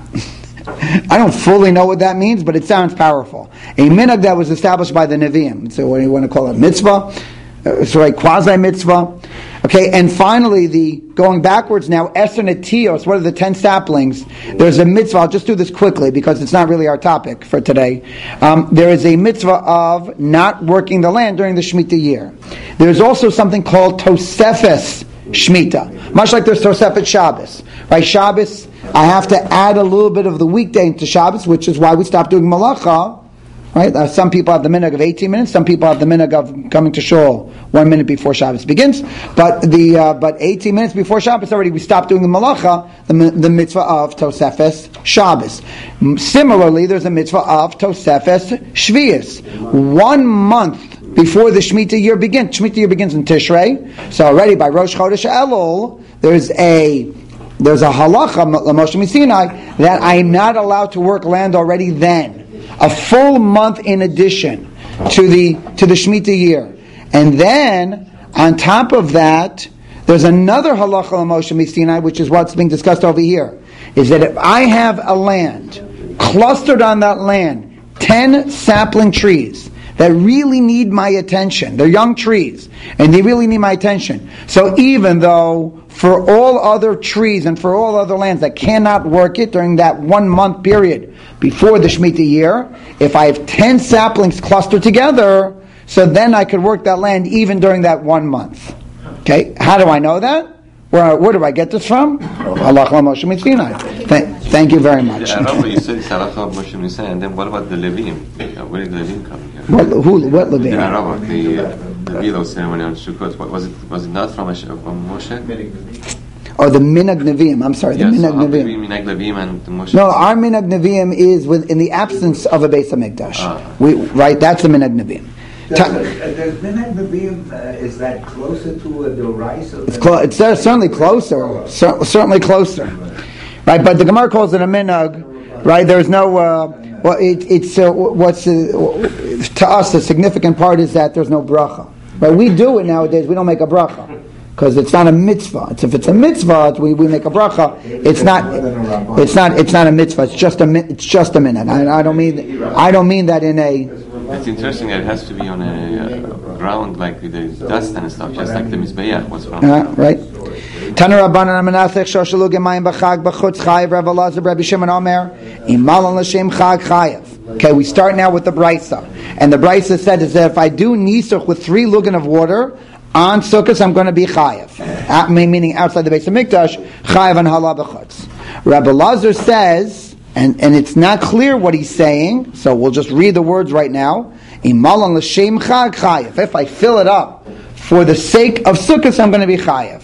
I don't fully know what that means, but it sounds powerful. A minhag that was established by the Nevi'im. So what do you want to call it? Mitzvah? Uh, sorry, quasi-mitzvah. Okay, and finally, the going backwards now, Eser Netios, what are the ten saplings? There's a mitzvah, I'll just do this quickly because it's not really our topic for today. Um, there is a mitzvah of not working the land during the Shemitah year. There's also something called Tosefes Shemitah, much like there's Tosefet Shabbos. Right, Shabbos, I have to add a little bit of the weekday into Shabbos, which is why we stopped doing Malacha. Right? Uh, some people have the minhag of eighteen minutes. Some people have the minhag of coming to shul one minute before Shabbos begins. But the uh, but eighteen minutes before Shabbos already we stopped doing the malacha, the, the mitzvah of Tosefes Shabbos. Similarly, there's a mitzvah of Tosefes Shvius. One month before the Shemitah year begins. Shemitah year begins in Tishrei. So already by Rosh Chodesh Elul, there's a there's a halacha Moshe Sinai that I'm not allowed to work land already then. A full month in addition to the to the Shemitah year. And then, on top of that, there's another halacha Moshe Sinai, which is what's being discussed over here, is that if I have a land, clustered on that land, ten sapling trees that really need my attention, they're young trees, and they really need my attention. So even though for all other trees and for all other lands that cannot work it during that one month period before the Shemitah year, if I have ten saplings clustered together, so then I could work that land even during that one month. Okay, how do I know that? Where, where do I get this from? Halacha Moshe Sinai. Thank, thank you very much. Yeah, Rabbi, you said Halacha Moshe Sinai, and then what about the Levim? Where did the Levim come here? What, who, what Levim? The Arava, the, uh, the Vilo ceremony on Sukkot. What, was it was it not from, from Moshe? Or the Minhag Nevi'im. I'm sorry, the yes, Minhag so Nevi'im. Minhag Levim and the Moshe. No, our Minhag Nevi'im is with, in the absence of a Beis HaMikdash. Ah. We, right, that's the Minhag Nevi'im. Does, does Minhag Nevi'im, uh, is that closer to uh, the rice? It's, clo- it's uh, certainly closer, cer- certainly closer, right? But the Gemara calls it a minhag, right? There's no, uh, well, it, it's uh, what's uh, to us the significant part is that there's no bracha, right? We do it nowadays. We don't make a bracha because it's not a mitzvah. It's, if it's a mitzvah, we, we make a bracha. It's not, it's not, it's not a mitzvah. It's just a, it's just a minhag. I, I don't mean, I don't mean that in a. It's interesting that it has to be on a uh, ground like with the dust and stuff, just like the Mizbeach was from. Uh, right. Tana Rabbanan Amenasech Shoshalug Emayim B'Chag B'Chutz Chayev Rav Elazar Rabbi Shimon Omer Imalan L'Shem Chag Chayev. Okay, we start now with the Brisa, and the Brisa said is that if I do nisuch with three lugan of water on Sukkot, I'm going to be chayev, uh, meaning outside the Beis HaMikdash, chayev and hala b'chutz. Rabbi Elazar says. And, and it's not clear what he's saying, so we'll just read the words right now. Imalan l'shem chag chayev. If I fill it up for the sake of Sukkot, I'm going to be chayev.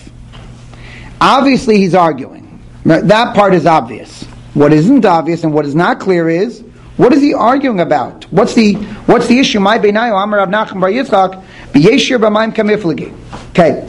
Obviously, he's arguing. That part is obvious. What isn't obvious and what is not clear is, what is he arguing about? What's the what's the issue? My beinayu Amar Rav Nachman bar Yitzchak b'yeshir b'mayim kamiflagi. Okay.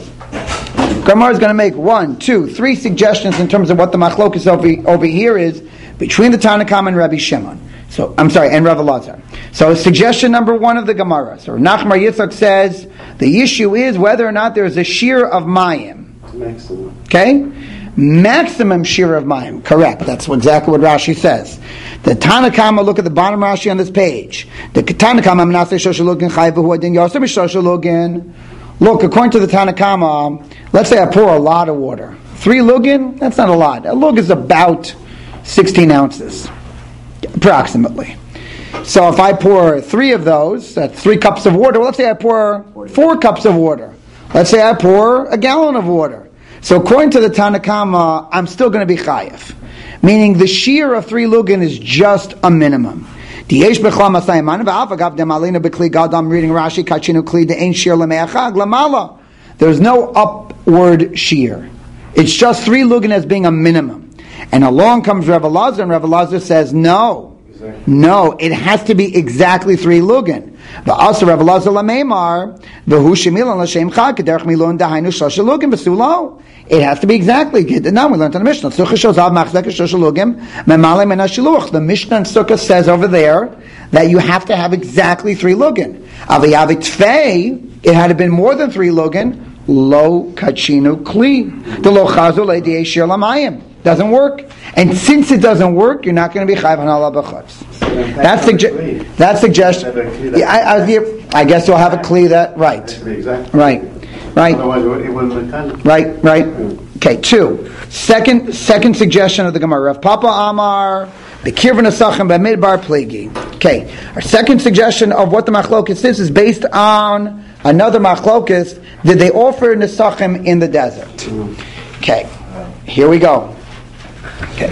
Gemara is going to make one, two, three suggestions in terms of what the machlokes over, over here is between the Tanna Kama and Rabbi Shimon. So I'm sorry, and Rav Elazar. So suggestion number one of the Gemara. So Nachman bar Yitzchak says the issue is whether or not there is a shear of mayim. Maximum. Okay, maximum shear of mayim. Correct. That's exactly what Rashi says. The Tanna Kama, look at the bottom Rashi on this page. The Tanna Kama Menaseh Shoshalugin Chayv Hu Adin Yosef Shoshalugin. Look, according to the Tanna Kama, let's say I pour a lot of water. Three lugin, that's not a lot. A lug is about sixteen ounces, approximately. So if I pour three of those, that's three cups of water. Well, let's say I pour four cups of water. Let's say I pour a gallon of water. So according to the Tanna Kama, I'm still going to be chayev. Meaning the shear of three lugin is just a minimum. There's no upward shear. It's just three lugin as being a minimum. And along comes Rav Elazar, and Rav Elazar says, no, no, it has to be exactly three lugin. Also Rav Elazar lameimar, v'hu shemilan l'shem chag, k'derech milon dahainu shlosh lugin b'sulo. It has to be exactly. Now we learned in the Mishnah. The Mishnah and Sukkah says over there that you have to have exactly three lugin. It had to been more than three lugin. lo kachinu kli. The lo chazu le di'eshir lamayim. Doesn't work. And since it doesn't work, you're not going to be chayv hanala b'chutz. That's sugge- that suggestion. Yeah, I, I, I guess you'll have a kli that, right. Exactly. Right. Right. Otherwise, it wouldn't have Right, right. Okay, two. Second, second suggestion of the Gemara. Rav Papa Amar, Bekir v'nesachim b'midbar pligi. Okay, our second suggestion of what the machlokes is is based on another machlokes. Did they offer nesachim in the desert? Okay, here we go. Okay,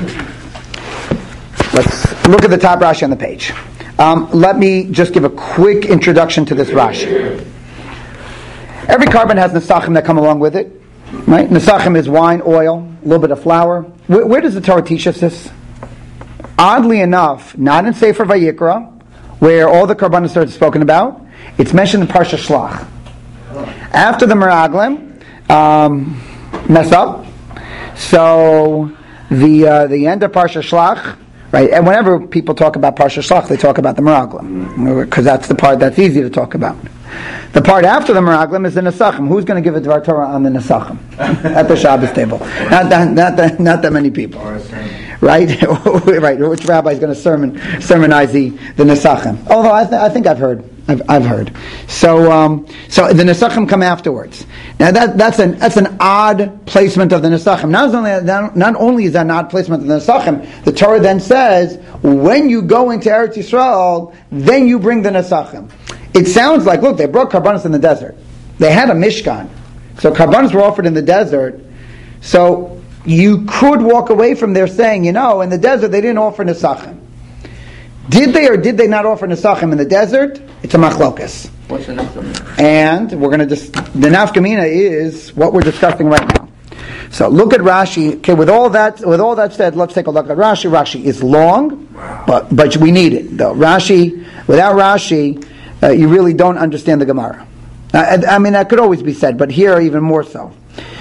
let's look at the top Rashi on the page. Um, let me just give a quick introduction to this Rashi. Every carbon has nesachim that come along with it, right? Nesachim is wine, oil, a little bit of flour. Where, where does the Torah teach us this? Oddly enough, not in Sefer Vayikra, where all the karbanos are spoken about. It's mentioned in Parsha Shlach. After the Meraglim um, mess up, so the uh, the end of Parsha Shlach, right? And whenever people talk about Parsha Shlach, they talk about the Meraglim, because that's the part that's easy to talk about. The part after the Meraglim is the Nesachim. Who's going to give a Dvar Torah on the Nesachim at the Shabbos table? Not that, not that, not that many people, right? Right. Which rabbi is going to sermon sermonize the the Nesachim? Although I, th- I think I've heard, I've, I've heard. So, um, so the Nesachim come afterwards. Now that that's an that's an odd placement of the Nesachim. Not only not, not only is that an odd placement of the Nesachim, the Torah then says when you go into Eretz Yisrael, then you bring the Nesachim. It sounds like, look, they brought karbanos in the desert. They had a mishkan. So karbanos were offered in the desert. So you could walk away from there saying, you know, in the desert they didn't offer nesachim. Did they or did they not offer nesachim in the desert? It's a machlokas. What's the nafkamina? And we're going to just, the nafkamina is what we're discussing right now. So look at Rashi. Okay, with all that, with all that said, let's take a look at Rashi. Rashi is long, but but we need it though. Rashi, without Rashi, Uh, you really don't understand the Gemara. Uh, I, I mean, that could always be said, but here even more so.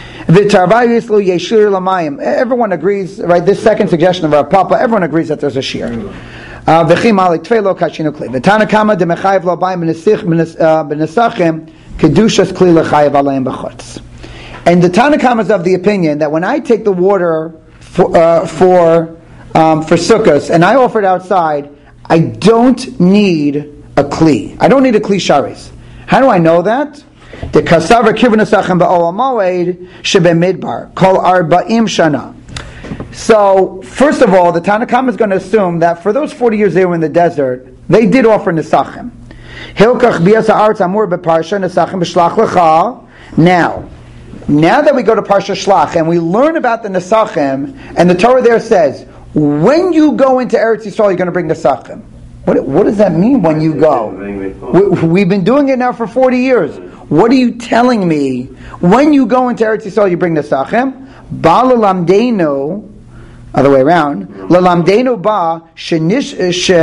Everyone agrees, right? This second suggestion of our Papa, everyone agrees that there's a shear. Uh, the Tanakama de mechayev lo bayim b'nesachim kedushas kli lechayev alayim b'chutz. And the Tanakama is of the opinion that when I take the water for uh, for um, for sukkahs and I offer it outside, I don't need a kli. I don't need a kli sharis. How do I know that? The kasavar kivnasachem ba'ol moed shebe midbar kol arba'im shana. So, first of all, the Tanakama is going to assume that for those forty years they were in the desert, they did offer nesachim. Hilkach bias haaretz amur beparsha nesachim b'shlach lecha. Now, now that we go to Parsha Shlach and we learn about the nesachim, and the Torah there says, when you go into Eretz Yisrael, you're going to bring nesachim. What, what does that mean when you go? We, we've been doing it now for forty years. What are you telling me? When you go into Eretz Yisrael, you bring nesachim. Ba lalamdeinu, other way around. Lalamdeinu ba shenish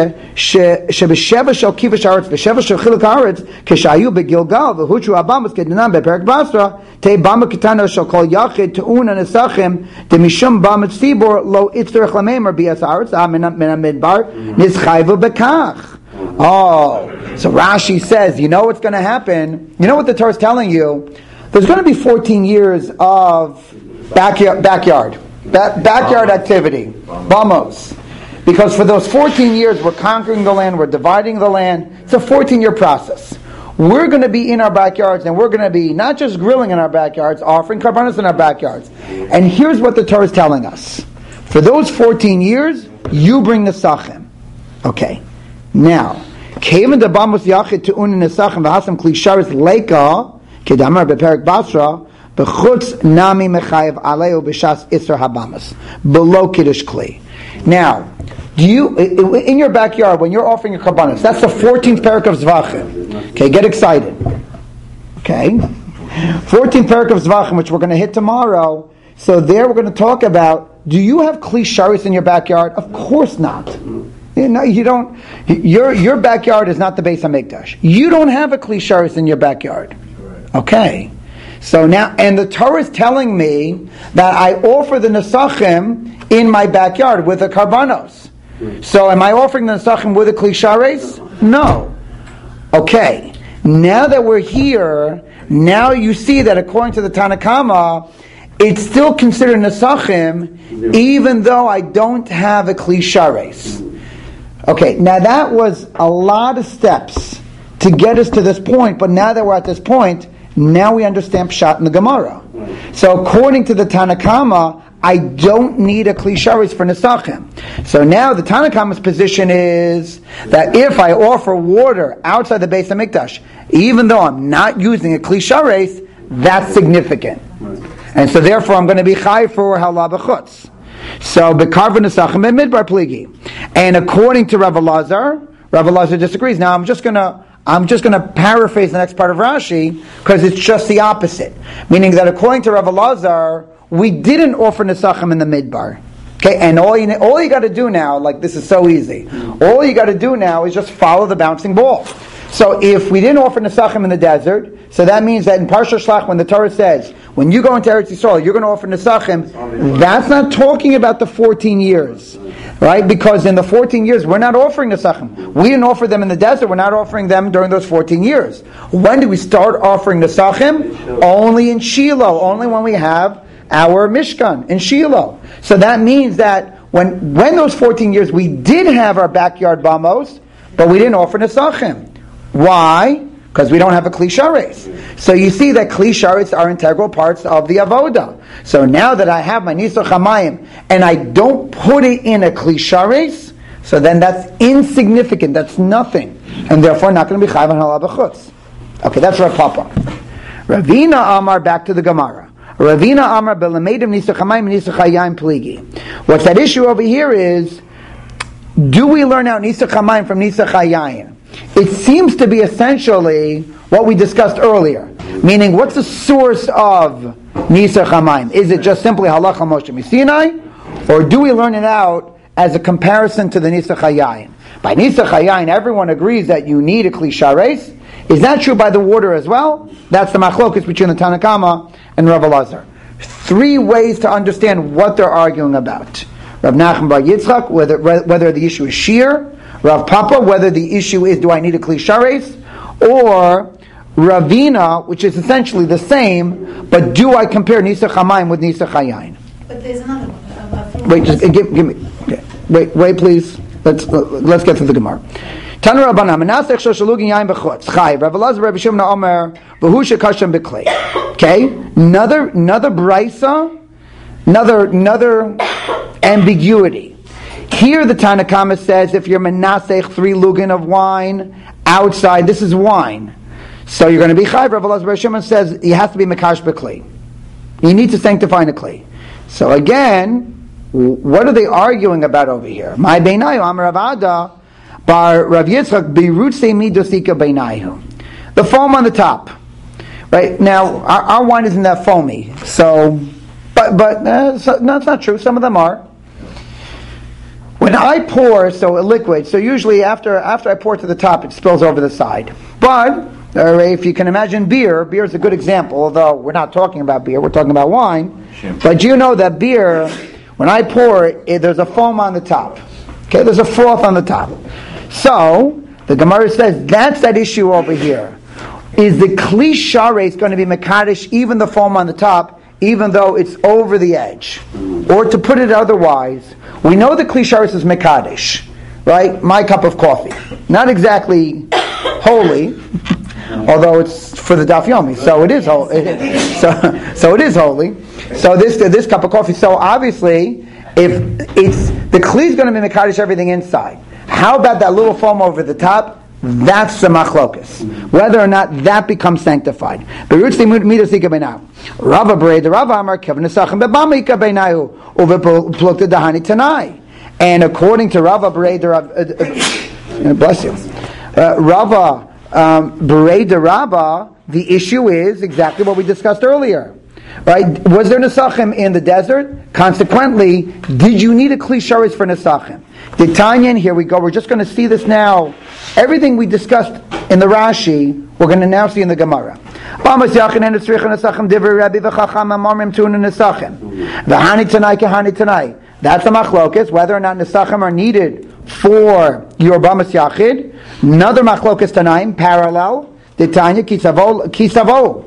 shebesheva shel kivush haaretz b'sheva shel chiluk haaretz keshayu begilgal v'huchu abamas kedanan beperek basra te bama ketana shel kol yachid te'una nesachim demishum bamat tzibor lo itzrich lamemer bias haaretz amin midbar nischayvu bekach. Oh, so Rashi says, you know what's going to happen? You know what the Torah is telling you? There's going to be fourteen years of backyard, backyard, ba- backyard activity, bamos. Because for those fourteen years, we're conquering the land, we're dividing the land. It's a fourteen-year process. We're going to be in our backyards, and we're going to be not just grilling in our backyards, offering karbanos in our backyards. And here's what the Torah is telling us: for those fourteen years, you bring the nesachim. Okay. Now, Kevin the Bamos Yachid to Un Nesachim V'Hasam Kli Sharis Leika Kedamar Beperek Basra B'Chutz Nami Mechayev Aleu B'Shas Isser Habamas below Kiddush Kli. Now, do you in your backyard when you're offering your karbanos? That's the fourteenth parak of Zvachim. Okay, get excited. Okay, fourteenth parak of Zvachim, which we're going to hit tomorrow. So there, we're going to talk about: do you have Kli Sharis in your backyard? Of course not. No, you don't. Your your backyard is not the Beis Hamikdash. You don't have a Kli Sharis in your backyard. Okay. So now, and the Torah is telling me that I offer the nesachim in my backyard with the karbanos. So am I offering the nesachim with a Kli Sharis? No. Okay. Now that we're here, Now you see that according to the Tanakama, it's still considered Nesachim, even though I don't have a Kli Shares. Okay, now that was a lot of steps to get us to this point, but now that we're at this point, now we understand Pshat in the Gemara. So according to the Tanakama, I don't need a Kli Shares for Nesachim. So now the Tanakama's position is that if I offer water outside the Beis HaMikdash, even though I'm not using a Kli Shares, that's significant. And so therefore I'm going to be Chai for Hala B'chutz. So B'karva Nesachim and Midbar Pligi. And according to Rav Elazar, Rav Elazar disagrees. Now I'm just going to I'm just going to paraphrase the next part of Rashi because it's just the opposite. Meaning that according to Rav Elazar, we didn't offer Nesachim in the Midbar. Okay, and all you all you got to do now, like this is so easy. All you got to do now is just follow the bouncing ball. So if we didn't offer Nesachim in the desert, so that means that in Parsha Shlach, when the Torah says, when you go into Eretz Yisrael, you're going to offer Nesachim, that's not talking about the fourteen years. Right? Because in the fourteen years, we're not offering Nesachim. We didn't offer them in the desert, we're not offering them during those fourteen years. When do we start offering Nesachim? Only in Shiloh, only when we have our Mishkan in Shiloh. So that means that when when those fourteen years, we did have our backyard bamos, but we didn't offer Nesachim. Why? Because we don't have a Kli Shares. So you see that Kli Shares are integral parts of the Avoda. So now that I have my Nisach HaMayim and I don't put it in a Kli Shares, so then that's insignificant, that's nothing. And therefore not going to be Chayv on Hala B'chutz. Okay, that's Rav Papa. Ravina Amar, back to the Gemara. Ravina Amar Belamedim Nisach HaMayim Nisach HaYayim Pligi. What's that issue over here is, do we learn out Nisach HaMayim from Nisach HaYayim? It seems to be essentially what we discussed earlier. Meaning, what's the source of Nisach HaMayim? Is it just simply Halacha Moshe Misinai? Or do we learn it out as a comparison to the Nisach HaYayin? By Nisach HaYayin, everyone agrees that you need a Kli Shares. Is that true by the water as well? That's the machlokus between the Tanakama and Rav Elazar. Three ways to understand what they're arguing about. Rav Nachman bar Yitzchak, whether, whether the issue is shear. Rav Papa, whether the issue is, do I need a Kli Shares? Or Ravina, which is essentially the same, but do I compare Nisach HaMayim with Nisach HaYayin? But there's another one. Wait, just give, give me. Okay. Wait, wait, please. Let's uh, let's get through the Gemara. Tanu Rabbanan Menasech Shoshalugin Yayin B'chutz Chai Rav Elazar Rabbi Shimon Omer V'hu Shekashem B'klei. Okay, another another brisa, another another ambiguity. Here the Tanakama says if you're menasech three lugin of wine outside, this is wine. So you're going to be chayv. Rav Elazar Bar Shimon says you have to be mekash b'kli. You need to sanctify the kli. So again, what are they arguing about over here? My beinayu amar Rav Ada bar Rav Yitzchak birutzei midosika beinayu. The foam on the top, right? Now our, our wine isn't that foamy, so but but uh, so, no, it's not true. Some of them are. When I pour, so a liquid, so usually after after I pour to the top, it spills over the side. But uh, if you can imagine beer, beer is a good example, although we're not talking about beer, we're talking about wine. Sure. But you know that beer, when I pour it, there's a foam on the top. Okay, there's a froth on the top. So, the Gemara says, that's that issue over here. Is the Kli Shares going to be Mekadesh, even the foam on the top, even though it's over the edge? Or to put it otherwise, we know the Kli Shares is Mekadesh, right? My cup of coffee. Not exactly holy, although it's for the Daf Yomi, so it is holy. So, so it is holy. So this this cup of coffee. So obviously, if it's the Kli is going to be Mekadesh everything inside. How about that little foam over the top? That's the machlokus. Whether or not that becomes sanctified. Rava B'rei, the Rava Amar Kevin Nesachim B'Bamika Beinayu Uveplukta Dahani Tanai. And according to Rava B'rei, the Rava, bless you, uh, Rava um, B'rei the Rava, the issue is exactly what we discussed earlier. Right? Was there Nesachim in the desert? Consequently, did you need a Kli Shares for Nesachim? The Tanya, here we go. We're just going to see this now. Everything we discussed in the Rashi, we're going to now see in the Gemara. That's the machlokas, whether or not Nesachim are needed for your Bamas Yachid. Another machlokas Tanaim, parallel. The Tanya, Kisavo.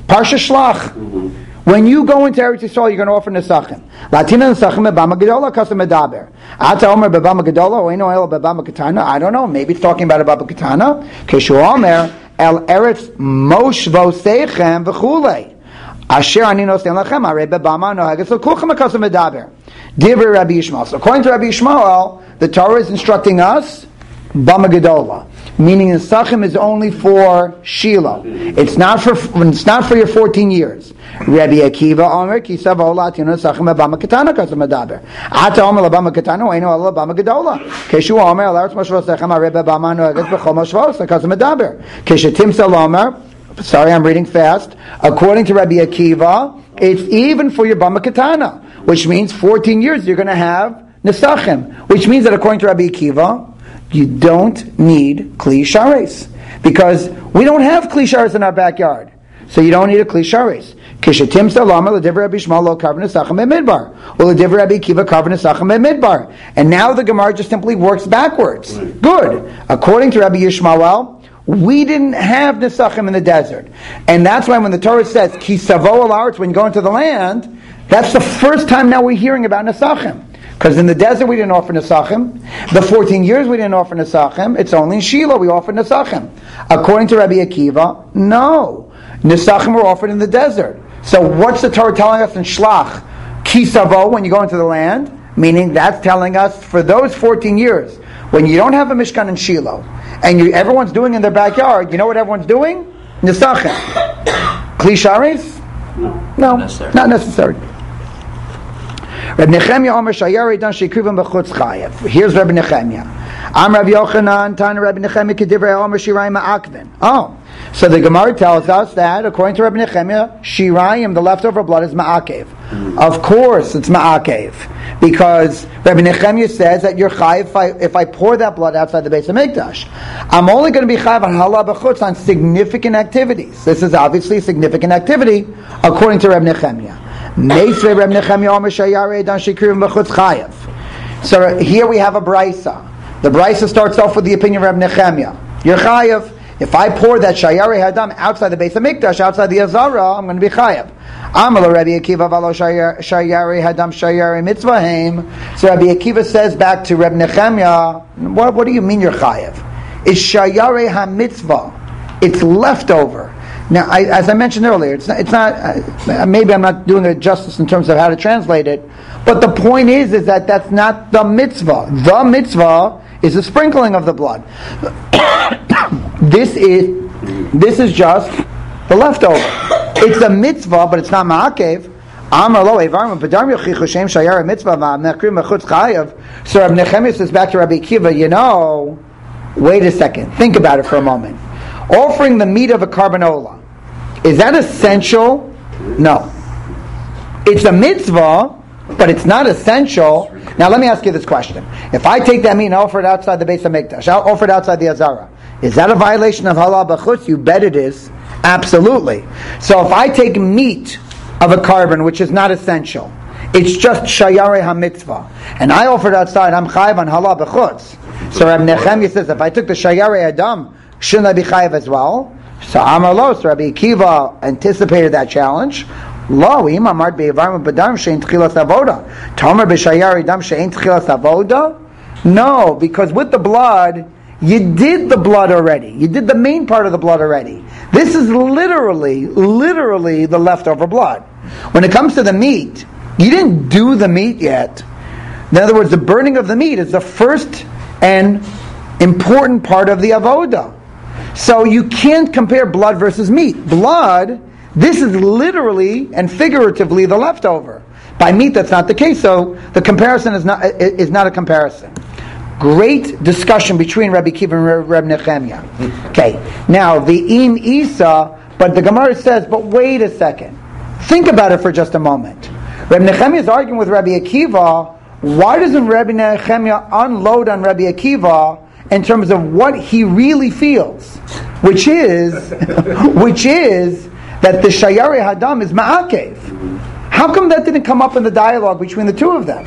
Parsha Shlach. When you go into Eretz Yisrael, you're going to offer Nesachim. Latina Nesachim bebama gedola kasem medaber. Ata omer bebama gedola oino el bebama katana. I don't know. Maybe it's talking about bebama katana. Keshu omer el Eretz moshvo seichem v'chulei. Asher ani nosen lachem arei bebama nohages l'kulchem kasem medaber. Divrei Rabbi Yishmael. So according to Rabbi Yishmael, the Torah is instructing us bama gedola, meaning Nesachim is only for Shiloh. It's not for it's not for your fourteen years. Rabbi Akiva Omer ki savo latino Nesachim bama katana kasem medaber. Ata Omer bama katana oino ala bama gedola. Keshu Omer al Eretz moshvo seichem arei bebama nohages b'chol moshvo kasem medaber. Keshetim sel Omer. Sorry, I'm reading fast. According to Rabbi Akiva, it's even for your bama katana, which means fourteen years you're going to have Nesachim, which means that according to Rabbi Akiva, you don't need Kli Shares, because we don't have Kli Shares in our backyard, so you don't need a Kli Shares. Kishatim salama l'divrei Rabbi Yishmael lo karven Nesachim midbar, or l'divrei Rabbi Akiva karven Nesachim midbar. And now the Gemara just simply works backwards. Good. According to Rabbi Yishmael, we didn't have Nesachim in the desert. And that's why when the Torah says, Ki savo al haaretz, when you go into the land, that's the first time now we're hearing about Nesachim. Because in the desert we didn't offer Nesachim. The fourteen years we didn't offer Nesachim. It's only in Shiloh we offered Nesachim. According to Rabbi Akiva, no. Nesachim were offered in the desert. So what's the Torah telling us in Shlach? Ki savo, when you go into the land. Meaning that's telling us for those fourteen years, when you don't have a Mishkan in Shiloh, and you, everyone's doing in their backyard, you know what everyone's doing? Nesachim. Kli Shares? No, no, necessary. Not necessary. Reb Nechemia Omer Shayari Dan Shekrivim B'chutz Chayev. Here's Reb Nechemia. Am Rav Yochanan Tana Reb Nechemia Kedivrei Omer Shirayim Ma'akvin. Oh, so the Gemara tells us that according to Reb Nechemia, Shirayim, the leftover blood, is Ma'akev. Mm. Of course, it's Ma'akev, because Reb Nechemia says that you're chayiv if I, if I pour that blood outside the Beis HaMikdash. I'm only going to be chayiv on halah b'chutz on significant activities. This is obviously a significant activity according to Reb Nechemia. So here we have a brisa. The brisa starts off with the opinion of Reb Nechemia. You're chayav. If I pour that shayari hadam outside the Beis HaMikdash, outside the Azara, I'm going to be chayav. Amal Rabbi Akiva v'lo shayari hadam shayari mitzvahem. So Rabbi Akiva says back to Reb Nechemia, what, what do you mean you're chayav? It's shayari ha-mitzvah. It's leftover. Now, I, as I mentioned earlier, it's not, it's not uh, maybe I'm not doing it justice in terms of how to translate it, but the point is, is that that's not the mitzvah. The mitzvah is the sprinkling of the blood. This is, this is just the leftover. It's a mitzvah, but it's not ma'akev. Amar lo evarma b'dar yochichu shem shayar mitzvah v'mekrim mechutz chayav. So Rabbi Nechemia says back to Rabbi Akiva, you know, wait a second, think about it for a moment. Offering the meat of a carbanola, is that essential? No. It's a mitzvah, but it's not essential. Now let me ask you this question. If I take that meat and offer it outside the Beis HaMikdash, I'll offer it outside the Azara, is that a violation of halal b'chutz? You bet it is. Absolutely. So if I take meat of a carbon, which is not essential, it's just shayare ha-mitzvah, and I offer it outside, I'm chayiv on halal b'chutz. So Rabbi Nechemia says, if I took the shayare adam, shouldn't I be chayiv as well? So Amar Lo, so Rabbi Akiva anticipated that challenge. Lo, imamart be'evarma b'dam she'en tchilas avoda. Tomer b'shayari dam she'en tchilas avoda? No, because with the blood, you did the blood already. You did the main part of the blood already. This is literally, literally the leftover blood. When it comes to the meat, you didn't do the meat yet. In other words, the burning of the meat is the first and important part of the avoda. So you can't compare blood versus meat. Blood, this is literally and figuratively the leftover. By meat, that's not the case. So the comparison is not is not a comparison. Great discussion between Rabbi Akiva and Rabbi Nechemia. Okay, now the im isa, but the Gemara says, but wait a second. Think about it for just a moment. Rabbi Nechemia is arguing with Rabbi Akiva. Why doesn't Rabbi Nechemia unload on Rabbi Akiva in terms of what he really feels, which is, which is that the shayari hadam is ma'akev? How come that didn't come up in the dialogue between the two of them?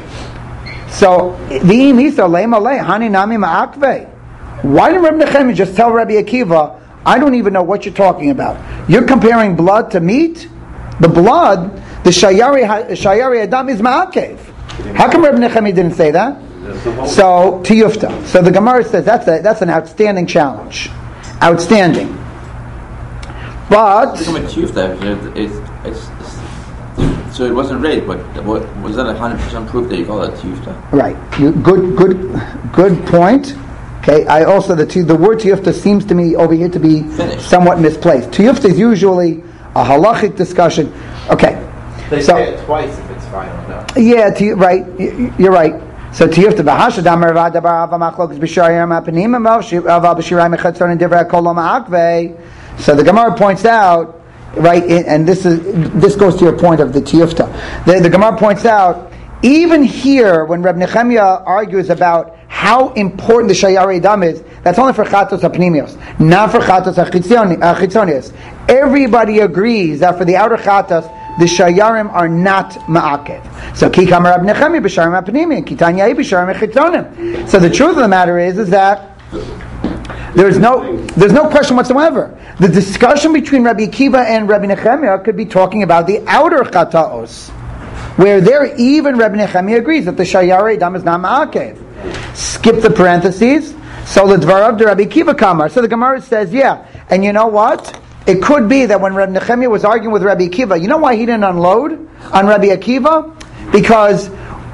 So the imisa leim alei hani nami ma'akve. Why didn't Rabbi Nechemia just tell Rabbi Akiva, I don't even know what you're talking about. You're comparing blood to meat? The blood, the shayari, shayari adam is ma'akev. How come Reb Nechemi didn't say that? So, tiyufta. So the Gemara says that's a, that's an outstanding challenge. Outstanding. But... It's a tiyufta. It's, it's, it's, so it wasn't rape, but what, was that a one hundred percent proof that you call it tiyufta? Right. You, good, good, good point. Okay. I also, the the word tiyufta seems to me over here to be Finished. somewhat misplaced. Tiyufta is usually a halachic discussion. Okay. They so, say it twice if it's final, no? Yeah, t- right. Y- you're right. So tiyufta b'hasha damar v'adabar ava machlokes b'shayim apanim ava b'shirayim echatzon and divrei kol lo ma'akvei. So the Gemara points out, right, and this is this goes to your point of the tiyufta. The, the Gemara points out, even here when Reb Nechemia argues about how important the shayari dam is, that's only for chatos hapnimios, not for chatos hachitzonios. Everybody agrees that for the outer chatos, the shayarim are not ma'akev. So ki kamar Reb Nechemia b'sharim hapnimim, ki tanyai b'sharim hachitzonim. So the truth of the matter is, is that there's no there's no question whatsoever. The discussion between Rabbi Akiva and Rabbi Nechemia could be talking about the outer chataos, where there even Rabbi Nechemia agrees that the shayari dam is not ma'akev. Skip the parentheses. So the dvarav de Rabbi Akiva kamar. So the Gemara says, yeah, and you know what? It could be that when Rabbi Nechemia was arguing with Rabbi Akiva, you know why he didn't unload on Rabbi Akiva? Because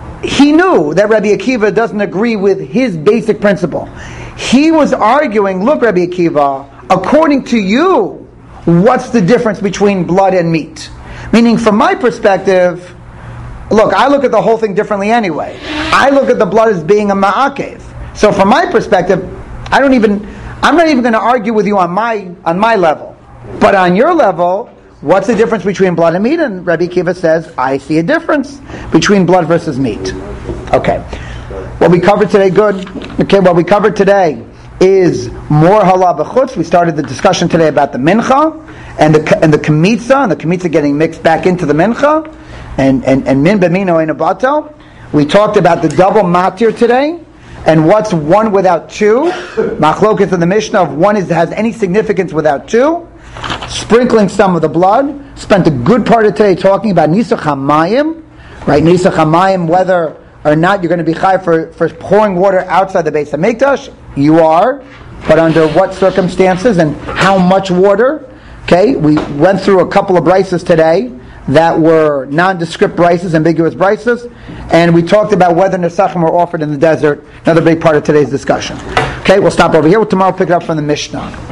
he knew that Rabbi Akiva doesn't agree with his basic principle. He was arguing, look, Rabbi Akiva, according to you, what's the difference between blood and meat? Meaning, from my perspective, look, I look at the whole thing differently anyway. I look at the blood as being a ma'akev. So from my perspective, I don't even, I'm not even going to argue with you on my on my level. But on your level, what's the difference between blood and meat? And Rabbi Akiva says, I see a difference between blood versus meat. Okay. What we covered today, good. Okay, what we covered today is more halal b'chutz. We started the discussion today about the mincha and the and the kamitza, and the kamitza getting mixed back into the mincha, and and and min b'mino ein abato. We talked about the double matir today, and what's one without two. Machlokas in the Mishnah of one is has any significance without two. Sprinkling some of the blood. Spent a good part of today talking about nisach hamayim, right? Nisach hamayim, whether or not you're going to be chai for, for pouring water outside the Beis Hamikdash. You are, but under what circumstances and how much water? Okay, we went through a couple of brises today that were nondescript brises, ambiguous brises, and we talked about whether nesachim were offered in the desert. Another big part of today's discussion. Okay, we'll stop over here. We'll tomorrow pick it up from the Mishnah.